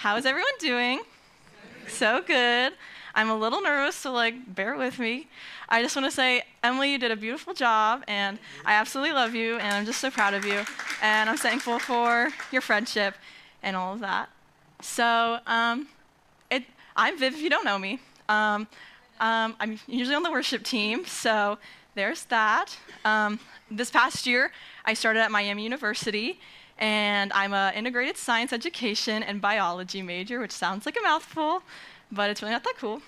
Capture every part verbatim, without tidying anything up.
How is everyone doing? So good. I'm a little nervous, so like, bear with me. I just want to say, Emily, you did a beautiful job, and I absolutely love you, and I'm just so proud of you, and I'm thankful for your friendship and all of that. So, um, it, I'm Viv, if you don't know me. Um, um, I'm usually on the worship team, so there's that. Um, this past year, I started at Miami University, and I'm an integrated science education and biology major, which sounds like a mouthful, but it's really not that cool.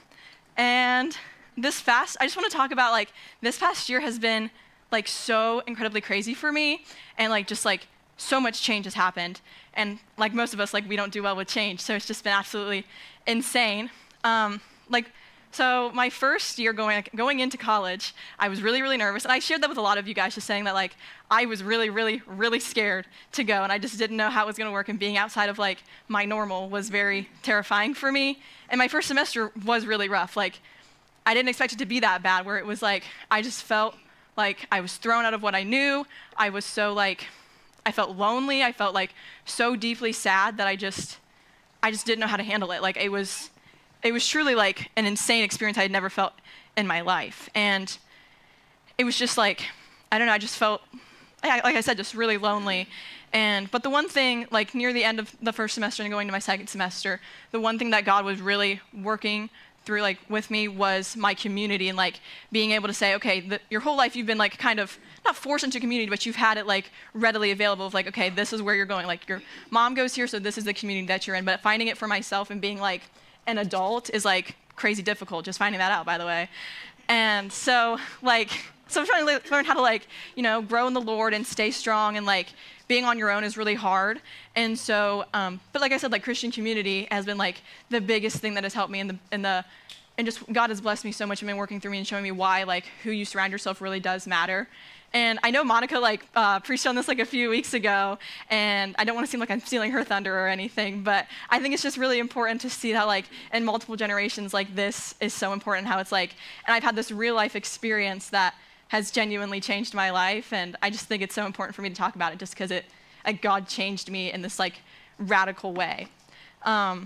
And this past, I just want to talk about, like, this past year has been, like, so incredibly crazy for me, and, like, just, like, so much change has happened. And, like most of us, like, we don't do well with change, so it's just been absolutely insane. Um, like, so my first year going going into college, I was really, really nervous, and I shared that with a lot of you guys, just saying that, like, I was really, really, really scared to go, and I just didn't know how it was going to work, and being outside of, like, my normal was very terrifying for me. And my first semester was really rough. Like, I didn't expect it to be that bad, where it was like, I just felt like I was thrown out of what I knew. I was so, like, I felt lonely. I felt, like, so deeply sad that I just, I just didn't know how to handle it. Like, it was, it was truly, like, an insane experience I had never felt in my life. And it was just, like, I don't know, I just felt, like I said, just really lonely. And, but the one thing, like, near the end of the first semester and going to my second semester, the one thing that God was really working through, like, with me was my community, and, like, being able to say, okay, the, your whole life you've been, like, kind of, not forced into community, but you've had it, like, readily available of, like, okay, this is where you're going. Like, your mom goes here, so this is the community that you're in. But finding it for myself and being, like, an adult is, like, crazy difficult, just finding that out, by the way. And so, like, so I'm trying to learn how to, like, you know, grow in the Lord and stay strong, and, like, being on your own is really hard. And so, um, but like I said, like, Christian community has been, like, the biggest thing that has helped me in the, in the, and just God has blessed me so much and been working through me and showing me why, like, who you surround yourself really does matter. And I know Monica, like, uh, preached on this, like, a few weeks ago, and I don't want to seem like I'm stealing her thunder or anything, but I think it's just really important to see how, like, in multiple generations, like, this is so important, how it's, like, and I've had this real life experience that has genuinely changed my life, and I just think it's so important for me to talk about it, just because it, like, God changed me in this, like, radical way. Um,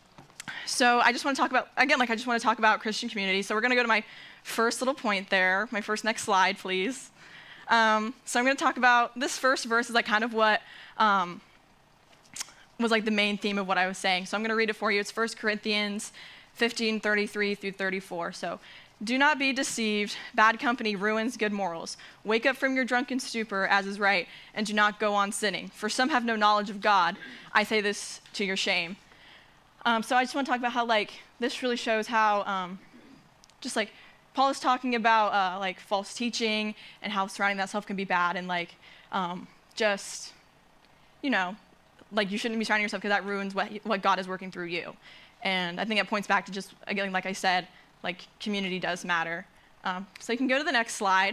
so I just want to talk about, again, like, I just want to talk about Christian community. So we're going to go to my first little point there, my first next slide, please. Um, so I'm going to talk about, this first verse is, like, kind of what um, was, like, the main theme of what I was saying. So I'm going to read it for you. It's First Corinthians fifteen, thirty-three through thirty-four. So, do not be deceived. Bad company ruins good morals. Wake up from your drunken stupor, as is right, and do not go on sinning. For some have no knowledge of God. I say this to your shame. Um, so I just want to talk about how, like, this really shows how, um, just, like, Paul is talking about, uh, like, false teaching and how surrounding that self can be bad, and, like, um, just, you know, like, you shouldn't be surrounding yourself because that ruins what, what God is working through you. And I think it points back to just, again, like I said, like, community does matter. Um, so you can go to the next slide.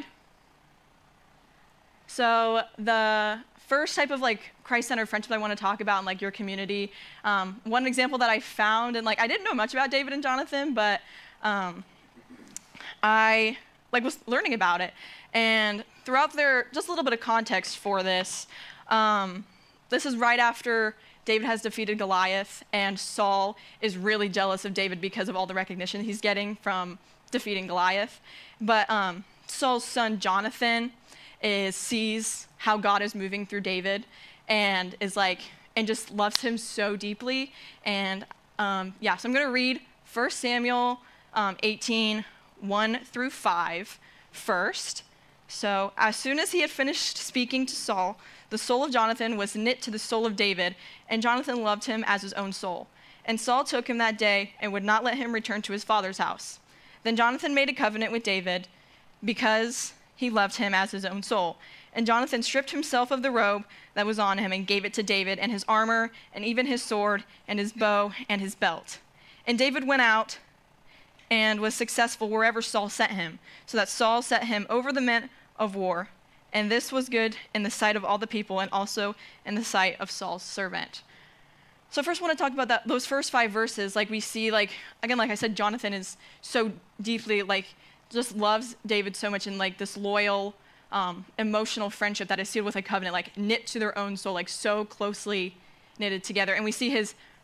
So the first type of, like, Christ-centered friendship I want to talk about in, like, your community, um, one example that I found, and, like, I didn't know much about David and Jonathan, but um, I, like, was learning about it. And throughout their, just a little bit of context for this, um, this is right after David has defeated Goliath, and Saul is really jealous of David because of all the recognition he's getting from defeating Goliath. But um, Saul's son, Jonathan, is, sees how God is moving through David, and is like, and just loves him so deeply. And um, yeah, so I'm going to read First Samuel um, eighteen, one through five first. So as soon as he had finished speaking to Saul, the soul of Jonathan was knit to the soul of David, and Jonathan loved him as his own soul. And Saul took him that day and would not let him return to his father's house. Then Jonathan made a covenant with David because he loved him as his own soul. And Jonathan stripped himself of the robe that was on him and gave it to David, and his armor, and even his sword, and his bow, and his belt. And David went out and was successful wherever Saul sent him, so that Saul set him over the men of war. And this was good in the sight of all the people, and also in the sight of Saul's servant. So first I want to talk about that, those first five verses. Like, we see, like, again, like I said, Jonathan is so deeply, like, just loves David so much, and, like, this loyal, um, emotional friendship that is sealed with a covenant, like, knit to their own soul, like, so closely knitted together. And we see his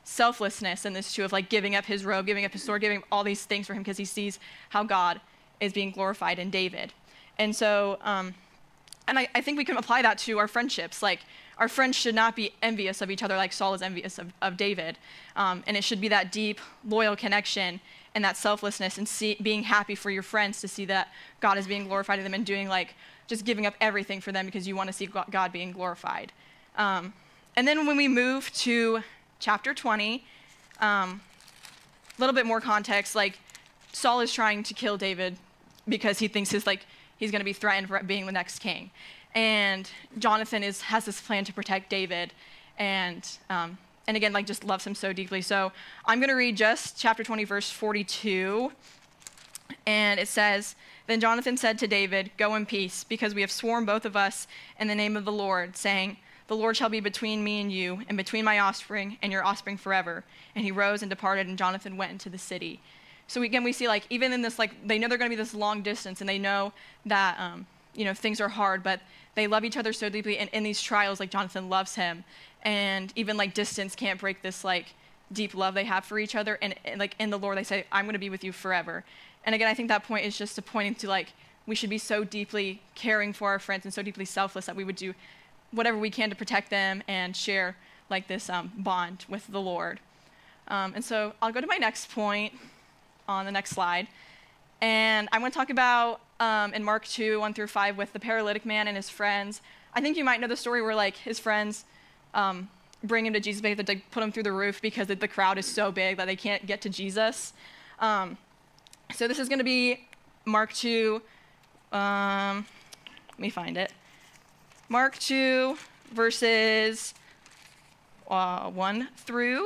selflessness in this too, of like giving up his robe, giving up his sword, giving up all these things for him because he sees how God is being glorified in David. And so, um, and I, I think we can apply that to our friendships. Like, our friends should not be envious of each other like Saul is envious of, of David. Um, and it should be that deep, loyal connection and that selflessness and see, being happy for your friends to see that God is being glorified in them and doing like, just giving up everything for them because you want to see God being glorified. Um, and then when we move to chapter twenty, a um, little bit more context, like Saul is trying to kill David because he thinks his, like, he's going to be threatened for being the next king. And Jonathan is, has this plan to protect David and, um, and again, like just loves him so deeply. So I'm going to read just chapter twenty, verse forty-two. And it says, "Then Jonathan said to David, 'Go in peace, because we have sworn both of us in the name of the Lord, saying, the Lord shall be between me and you, and between my offspring and your offspring forever.' And he rose and departed, and Jonathan went into the city." So again, we see like, even in this, like, they know they're going to be this long distance, and they know that, um, you know, things are hard, but they love each other so deeply. And in these trials, like, Jonathan loves him. And even like distance can't break this like deep love they have for each other. And, and like in the Lord, they say, "I'm going to be with you forever." And again, I think that point is just a pointing to like, we should be so deeply caring for our friends and so deeply selfless that we would do whatever we can to protect them and share like this um, bond with the Lord. Um, and so I'll go to my next point on the next slide. And I want to talk about um, in Mark two, one through five, with the paralytic man and his friends. I think you might know the story where like his friends um, bring him to Jesus, but they put him through the roof because the crowd is so big that they can't get to Jesus. Um, so this is going to be Mark two. Um, let me find it. Mark two, verses uh, one through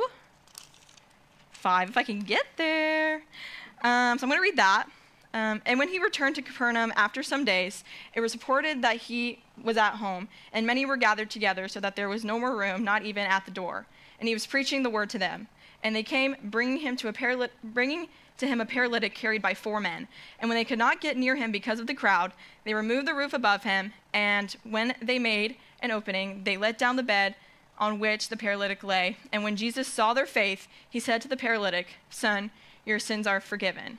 five, if I can get there. Um, so I'm going to read that. Um, and when he returned to Capernaum after some days, it was reported that he was at home, and many were gathered together so that there was no more room, not even at the door. And he was preaching the word to them. And they came, bringing him to a paralytic, bringing to him a paralytic carried by four men. And when they could not get near him because of the crowd, they removed the roof above him, and when they made an opening, they let down the bed on which the paralytic lay. And when Jesus saw their faith, he said to the paralytic, "Son, your sins are forgiven."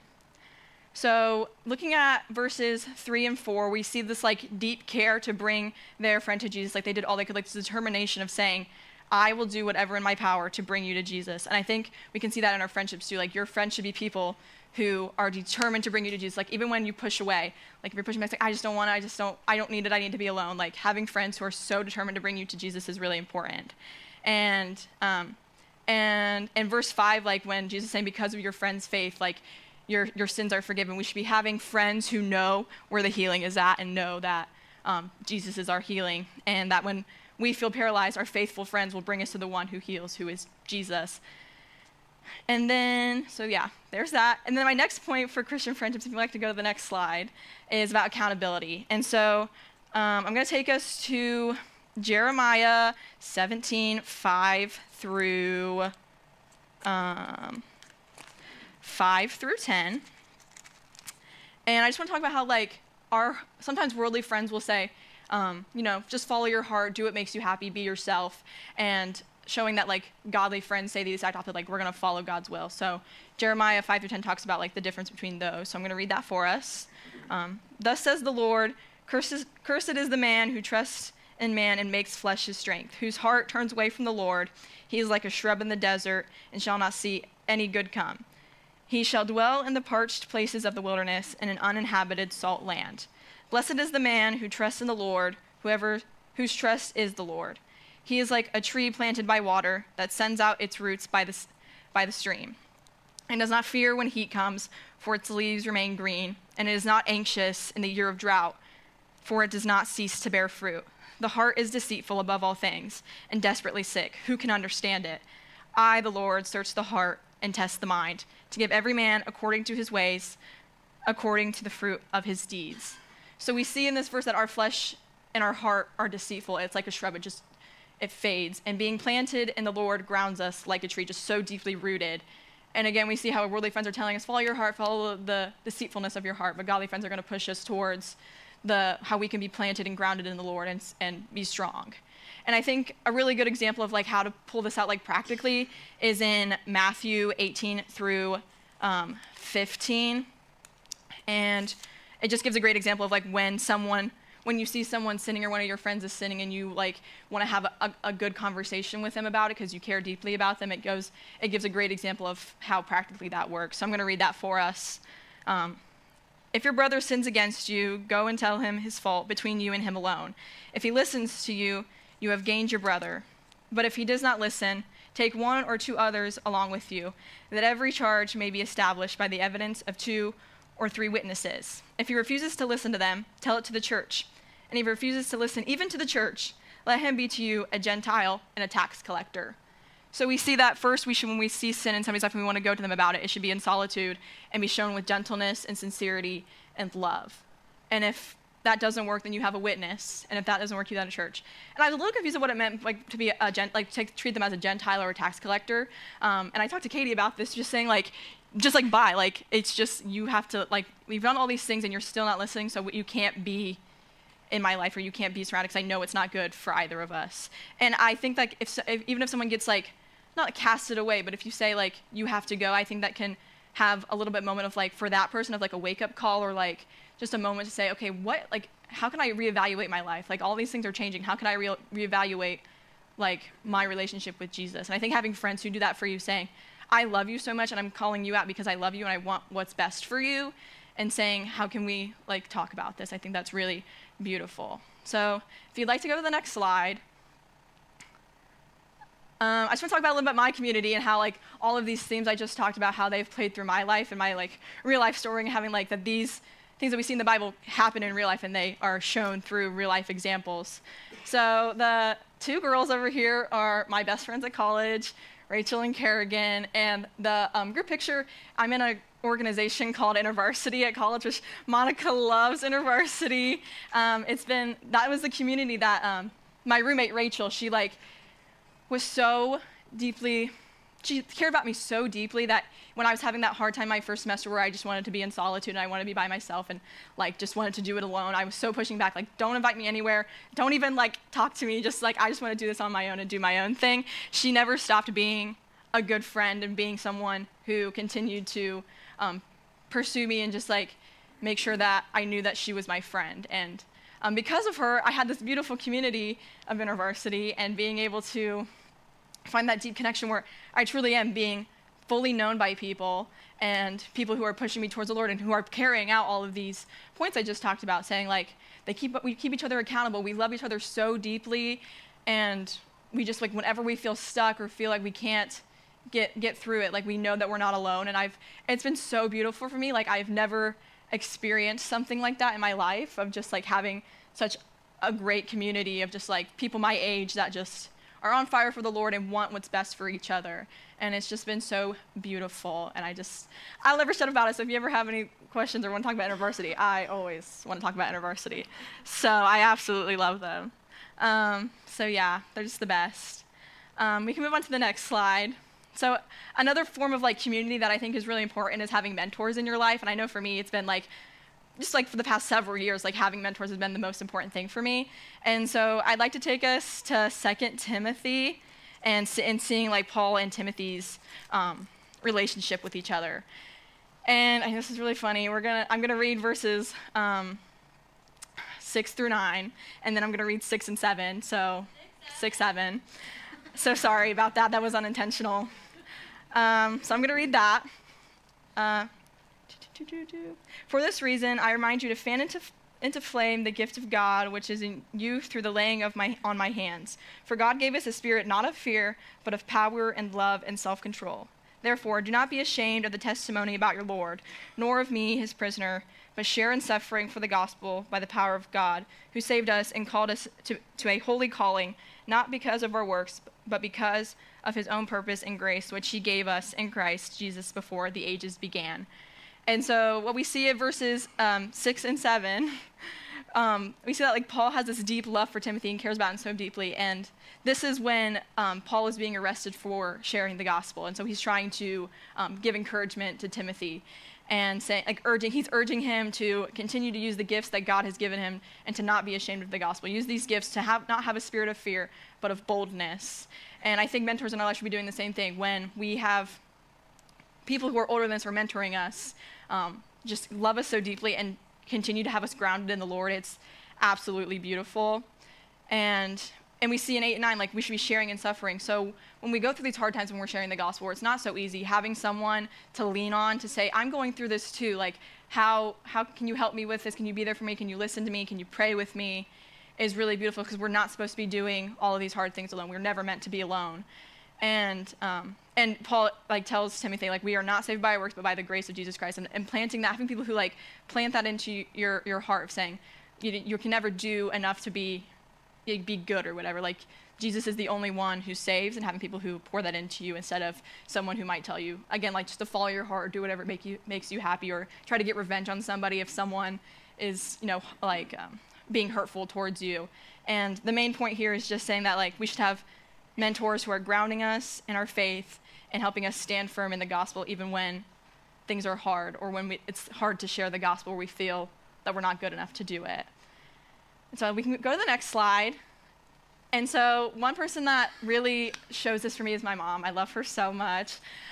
So looking at verses three and four, we see this like deep care to bring their friend to Jesus. Like they did all they could, like this determination of saying, "I will do whatever in my power to bring you to Jesus." And I think we can see that in our friendships too. Like your friends should be people who are determined to bring you to Jesus. Like even when you push away, like if you're pushing back, like, I just don't want to, I just don't, I don't need it, I need to be alone. Like having friends who are so determined to bring you to Jesus is really important. And um, and in verse five, like when Jesus is saying, because of your friend's faith, like your your sins are forgiven. We should be having friends who know where the healing is at and know that um, Jesus is our healing, and that when we feel paralyzed, our faithful friends will bring us to the one who heals, who is Jesus. And then, so yeah, there's that. And then my next point for Christian friendships, if you'd like to go to the next slide, is about accountability. And so um, I'm going to take us to Jeremiah seventeen, five through um, five through ten. And I just want to talk about how, like, our sometimes worldly friends will say, um, you know, just follow your heart, do what makes you happy, be yourself, and showing that, like, godly friends say the exact opposite, like, we're going to follow God's will. So Jeremiah five through ten talks about, like, the difference between those. So I'm going to read that for us. Um, Thus says the Lord, cursed, cursed is the man who trusts in man and makes flesh his strength, whose heart turns away from the Lord. He is like a shrub in the desert and shall not see any good come. He shall dwell in the parched places of the wilderness, in an uninhabited salt land. Blessed is the man who trusts in the Lord, whoever whose trust is the Lord. He is like a tree planted by water that sends out its roots by the, by the stream, and does not fear when heat comes, for its leaves remain green, and it is not anxious in the year of drought, for it does not cease to bear fruit. The heart is deceitful above all things, and desperately sick. Who can understand it? I, the Lord, search the heart and test the mind, to give every man according to his ways, according to the fruit of his deeds. So we see in this verse that our flesh and our heart are deceitful. It's like a shrub, it just, it fades. And being planted in the Lord grounds us like a tree, just so deeply rooted. And again, we see how worldly friends are telling us, follow your heart, follow the deceitfulness of your heart. But godly friends are going to push us towards the how we can be planted and grounded in the Lord and, and be strong. And I think a really good example of like how to pull this out like practically is in Matthew eighteen through um, fifteen. And it just gives a great example of like when someone, when you see someone sinning or one of your friends is sinning and you like want to have a, a good conversation with them about it because you care deeply about them, it goes, it gives a great example of how practically that works. So I'm going to read that for us. Um, If your brother sins against you, go and tell him his fault between you and him alone. If he listens to you, you have gained your brother. But if he does not listen, take one or two others along with you, that every charge may be established by the evidence of two or three witnesses. If he refuses to listen to them, tell it to the church. And if he refuses to listen even to the church, let him be to you a Gentile and a tax collector. So we see that first, we should, when we see sin in somebody's life and we want to go to them about it, it should be in solitude and be shown with gentleness and sincerity and love. And if that doesn't work, then you have a witness. And if that doesn't work, you have a church. And I was a little confused of what it meant, like to be a gent, like to treat them as a Gentile or a tax collector. Um, and I talked to Katie about this, just saying like, just like bye, like it's just you have to like we've done all these things and you're still not listening, so you can't be in my life or you can't be surrounded because I know it's not good for either of us. And I think like if, if even if someone gets like not casted away, but if you say like you have to go, I think that can have a little bit moment of like for that person of like a wake up call or like just a moment to say, okay, what like how can I reevaluate my life? Like all these things are changing. How can I re- reevaluate like my relationship with Jesus? And I think having friends who do that for you, saying, I love you so much and I'm calling you out because I love you and I want what's best for you, and saying, how can we like talk about this? I think that's really beautiful. So if you'd like to go to the next slide. Um, I just want to talk about a little bit my community and how like all of these themes I just talked about, how they've played through my life and my like real life story, and having like that these things that we see in the Bible happen in real life and they are shown through real life examples. So the two girls over here are my best friends at college, Rachel and Kerrigan, and the um, group picture, I'm in an organization called InterVarsity at college, which Monica loves InterVarsity. Um, it's been, that was the community that um, my roommate Rachel, she like was so deeply, she cared about me so deeply that when I was having that hard time my first semester where I just wanted to be in solitude and I wanted to be by myself and like just wanted to do it alone, I was so pushing back, like don't invite me anywhere, don't even like talk to me, just like I just want to do this on my own and do my own thing. She never stopped being a good friend and being someone who continued to um, pursue me and just like make sure that I knew that she was my friend. And um, because of her, I had this beautiful community of InterVarsity and being able to find that deep connection where I truly am being fully known by people and people who are pushing me towards the Lord and who are carrying out all of these points I just talked about, saying like they keep we keep each other accountable, we love each other so deeply, and we just like whenever we feel stuck or feel like we can't get get through it, like we know that we're not alone. And I've it's been so beautiful for me. Like I've never experienced something like that in my life, of just like having such a great community of just like people my age that just are on fire for the Lord and want what's best for each other. And it's just been so beautiful. And I just, I'll never shut about it. So if you ever have any questions or want to talk about InterVarsity, I always want to talk about InterVarsity. So I absolutely love them. Um, so yeah, they're just the best. Um, we can move on to the next slide. So another form of like community that I think is really important is having mentors in your life. And I know for me, it's been like, just like for the past several years, like having mentors has been the most important thing for me. And so I'd like to take us to Second Timothy and, and seeing like Paul and Timothy's um, relationship with each other. And I know this is really funny. We're gonna, I'm gonna read verses um, six through nine, and then I'm gonna read six and seven, so six, seven. So sorry about that, that was unintentional. Um, so I'm gonna read that. Uh, For this reason, I remind you to fan into, into flame the gift of God, which is in you through the laying of my, on my hands. For God gave us a spirit not of fear, but of power and love and self-control. Therefore, do not be ashamed of the testimony about your Lord, nor of me, his prisoner, but share in suffering for the gospel by the power of God, who saved us and called us to, to a holy calling, not because of our works, but because of his own purpose and grace, which he gave us in Christ Jesus before the ages began. And so what we see in verses um, six and seven, um, we see that like Paul has this deep love for Timothy and cares about him so deeply. And this is when um, Paul is being arrested for sharing the gospel. And so he's trying to um, give encouragement to Timothy. and saying, like urging, he's urging him to continue to use the gifts that God has given him and to not be ashamed of the gospel. Use these gifts to have not have a spirit of fear, but of boldness. And I think mentors in our life should be doing the same thing. When we have people who are older than us who are mentoring us, um, just love us so deeply and continue to have us grounded in the Lord. It's absolutely beautiful. And and we see in eight and nine, like, we should be sharing in suffering. So when we go through these hard times when we're sharing the gospel, where it's not so easy, having someone to lean on to say, I'm going through this too. Like, how how can you help me with this? Can you be there for me? Can you listen to me? Can you pray with me? Is really beautiful, because we're not supposed to be doing all of these hard things alone. We're never meant to be alone. And um, and Paul like tells Timothy, like, we are not saved by our works, but by the grace of Jesus Christ. And, and planting that, having people who like plant that into your your heart of saying, you, you can never do enough to be be good or whatever. Like, Jesus is the only one who saves, and having people who pour that into you instead of someone who might tell you, again, like, just to follow your heart or do whatever make you makes you happy, or try to get revenge on somebody if someone is, you know, like um, being hurtful towards you. And the main point here is just saying that, like, we should have mentors who are grounding us in our faith and helping us stand firm in the gospel even when things are hard, or when we, it's hard to share the gospel, or we feel that we're not good enough to do it. And so we can go to the next slide. And so one person that really shows this for me is my mom. I love her so much.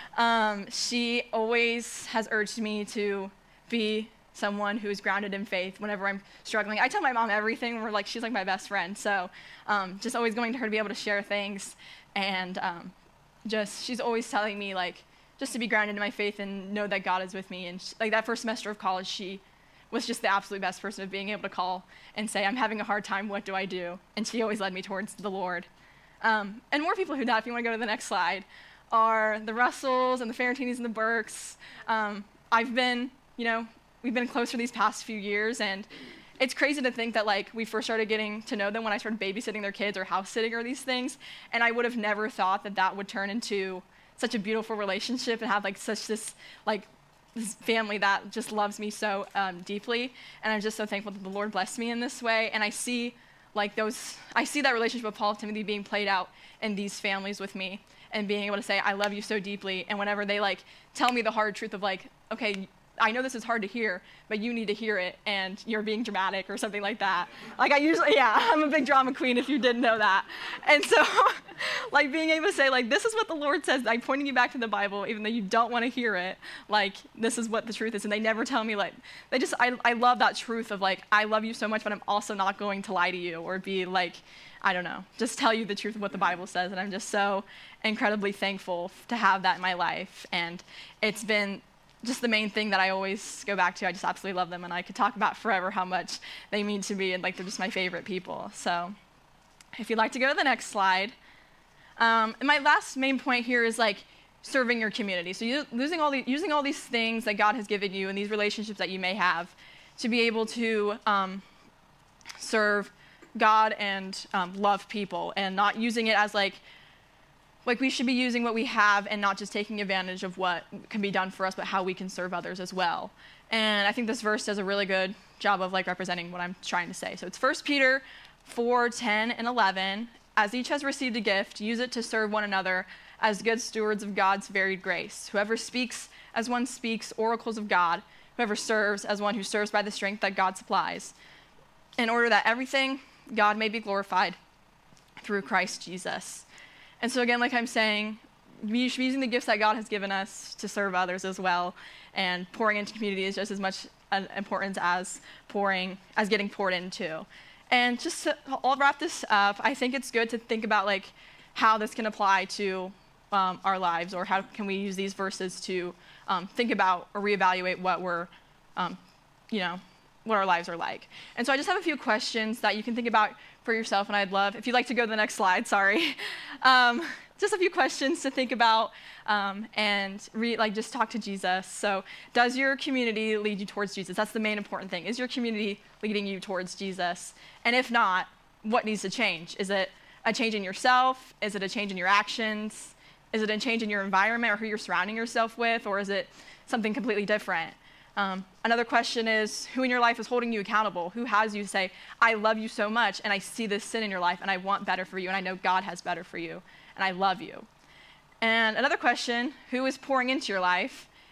Um, she always has urged me to be someone who is grounded in faith whenever I'm struggling. I tell my mom everything. We're like, she's like my best friend. So um, just always going to her to be able to share things. And um, just, she's always telling me, like, just to be grounded in my faith and know that God is with me. And she, like, that first semester of college, she was just the absolute best person of being able to call and say, I'm having a hard time, what do I do? And she always led me towards the Lord. Um, and more people who do that, if you want to go to the next slide, are the Russells and the Ferrantinis and the Burks. Um, I've been, you know, we've been closer these past few years, and it's crazy to think that, like, we first started getting to know them when I started babysitting their kids or house sitting or these things, and I would have never thought that that would turn into such a beautiful relationship and have, like, such this, like, this family that just loves me so um, deeply. And I'm just so thankful that the Lord blessed me in this way. And I see, like, those, I see that relationship with Paul and Timothy being played out in these families with me, and being able to say, I love you so deeply. And whenever they, like, tell me the hard truth of, like, okay, I know this is hard to hear, but you need to hear it, and you're being dramatic or something like that. Like, I usually, yeah, I'm a big drama queen, if you didn't know that. And so, like, being able to say, like, this is what the Lord says, like, pointing you back to the Bible, even though you don't want to hear it, like, this is what the truth is. And they never tell me, like, they just, I, I love that truth of, like, I love you so much, but I'm also not going to lie to you or be, like, I don't know, just tell you the truth of what the Bible says. And I'm just so incredibly thankful to have that in my life. And it's been just the main thing that I always go back to. I just absolutely love them, and I could talk about forever how much they mean to me, and, like, they're just my favorite people. So if you'd like to go to the next slide. Um, and my last main point here is, like, serving your community. So you, losing all the, using all these things that God has given you and these relationships that you may have to be able to um, serve God and um, love people, and not using it as, like, Like, we should be using what we have and not just taking advantage of what can be done for us, but how we can serve others as well. And I think this verse does a really good job of, like, representing what I'm trying to say. So it's First Peter four, ten, and eleven. As each has received a gift, use it to serve one another as good stewards of God's varied grace. Whoever speaks as one speaks oracles of God, whoever serves as one who serves by the strength that God supplies, in order that everything God may be glorified through Christ Jesus. And so again, like I'm saying, we should be using the gifts that God has given us to serve others as well. And pouring into community is just as much important as pouring, as getting poured into. And just to, I'll wrap this up. I think it's good to think about, like, how this can apply to um, our lives, or how can we use these verses to um, think about or reevaluate what we're, um, you know, what our lives are like. And so I just have a few questions that you can think about for yourself, and I'd love, if you'd like to go to the next slide, sorry. Um, just a few questions to think about, um, and re, like just talk to Jesus. So does your community lead you towards Jesus? That's the main important thing. Is your community leading you towards Jesus? And if not, what needs to change? Is it a change in yourself? Is it a change in your actions? Is it a change in your environment or who you're surrounding yourself with? Or is it something completely different? Um, another question is, who in your life is holding you accountable? Who has you say, I love you so much, and I see this sin in your life, and I want better for you, and I know God has better for you, and I love you. And another question, who is pouring into your life,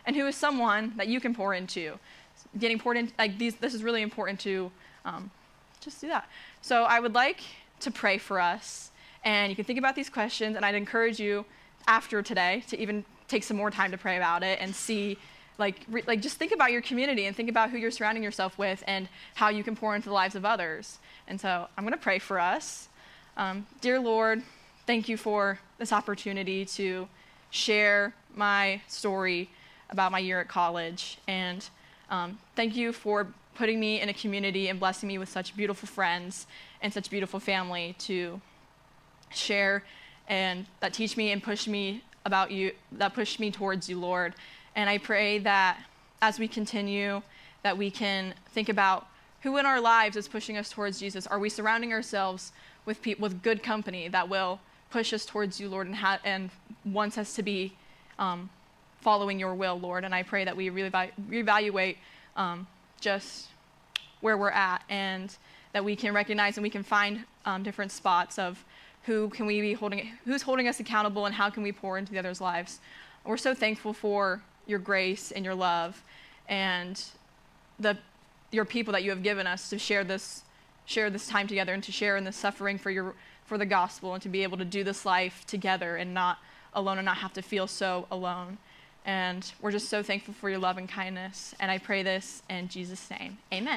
and who is someone that you can pour into. Getting poured in, like these, this is really important to um, just do that. So I would like to pray for us, and you can think about these questions, and I'd encourage you after today to even take some more time to pray about it and see, like, re, like just think about your community and think about who you're surrounding yourself with and how you can pour into the lives of others. And so I'm going to pray for us. Um, dear Lord, thank you for this opportunity to share my story about my year at college, and um, thank you for putting me in a community and blessing me with such beautiful friends and such beautiful family to share and that teach me and push me about you, that push me towards you, Lord. And I pray that as we continue, that we can think about who in our lives is pushing us towards Jesus. Are we surrounding ourselves with pe- with good company that will push us towards you, Lord, and, ha- and wants us to be um, following your will, Lord? And I pray that we reevalu- reevaluate um, just where we're at, and that we can recognize and we can find um, different spots of who can we be holding, who's holding us accountable, and how can we pour into the others' lives. We're so thankful for your grace and your love and the your people that you have given us to share this share this time together and to share in the suffering for your for the gospel, and to be able to do this life together and not alone and not have to feel so alone. And we're just so thankful for your love and kindness. And I pray this in Jesus' name. Amen.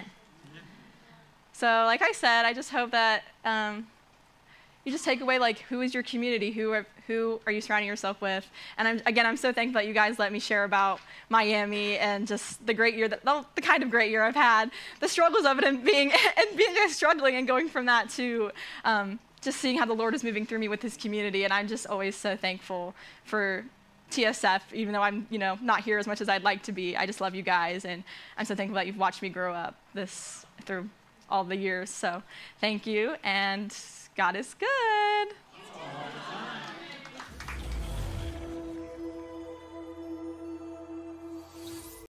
So like I said, I just hope that um, you just take away, like, who is your community? Who are, who are you surrounding yourself with? And I'm, again, I'm so thankful that you guys let me share about Miami and just the great year, that, the kind of great year I've had, the struggles of it, and being and being struggling and going from that to um, just seeing how the Lord is moving through me with his community. And I'm just always so thankful for T S F, even though I'm, you know, not here as much as I'd like to be. I just love you guys, and I'm so thankful that you've watched me grow up this through all the years. So thank you, and God is good.